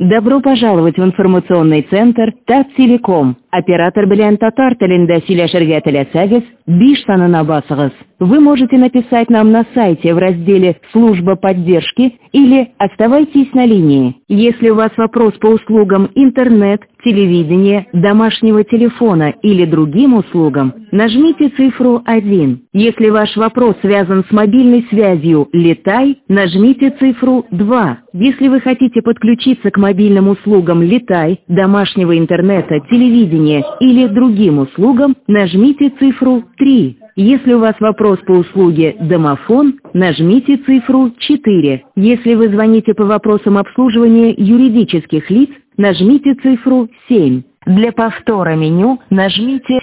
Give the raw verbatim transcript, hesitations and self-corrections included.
Добро пожаловать в информационный центр Таттелеком. Оператор белән татар телендә сөйләшергә теләсәгез, биш санына басыгыз. Вы можете написать нам на сайте в разделе «Служба поддержки» или «Оставайтесь на линии». Если у вас вопрос по услугам интернет, телевидения, домашнего телефона или другим услугам, нажмите цифру один. Если ваш вопрос связан с мобильной связью «Летай», нажмите цифру два. Если вы хотите подключиться к мобильным услугам «Летай», домашнего интернета, телевидения или другим услугам, нажмите цифру три. Если у вас вопрос по услуге «Домофон», нажмите цифру четыре. Если вы звоните по вопросам обслуживания юридических лиц, нажмите цифру семь. Для повтора меню нажмите